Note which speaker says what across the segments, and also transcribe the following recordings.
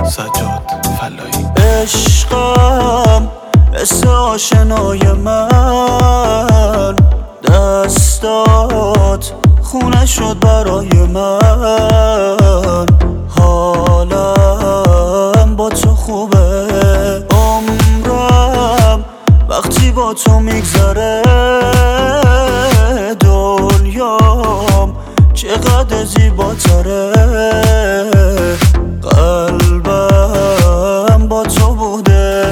Speaker 1: سجاد فلایی.
Speaker 2: عشقم حس آشنای من، دستات خونه شد برای من. حالم با تو خوبه، عمرم وقتی با تو میگذره. دنیام چقدر زیباتره، قلبم با تو بوده.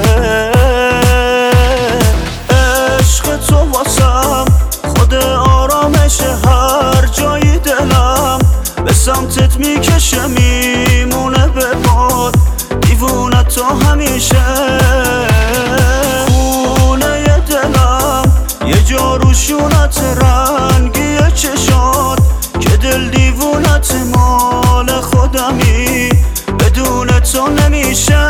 Speaker 2: عشق تو واسم خود آرامش، هر جایی دلم به سمتت میکشه، میمونه به پات دیوونه تو همیشه. خونه دلم یه جا روشونت، رنگی چشات که دل دیوونت، مال خودمی بدون تو نمیشه.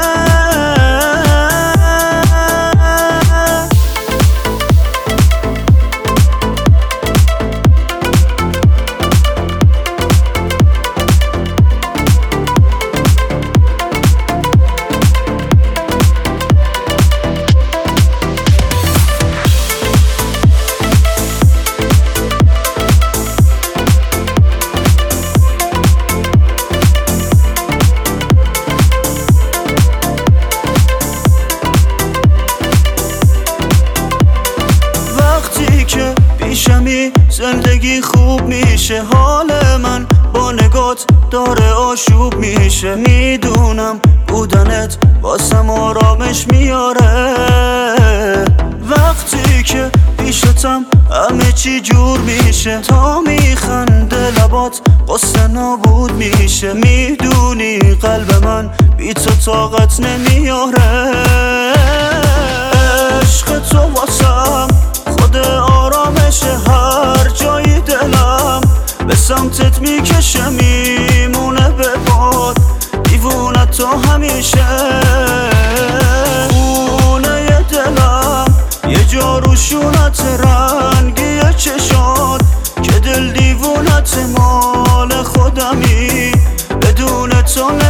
Speaker 2: پیشمی زندگی خوب میشه، حال من با نگات داره آشوب میشه. میدونم بودنت واسم آرامش میاره، وقتی که پیشتم همه چی جور میشه. تا میخنده لبات قصه نابود میشه، میدونی قلب من بی تو طاقت نمیاره. عشق تو واسم خود آرامش، هر جایی دلم به سمتت میکشه، میمونه به پات دیوونه تو همیشه. خونه دلم یه جا روشونت، رنگی چشات که دل دیوونت، مال خودمی بدون تو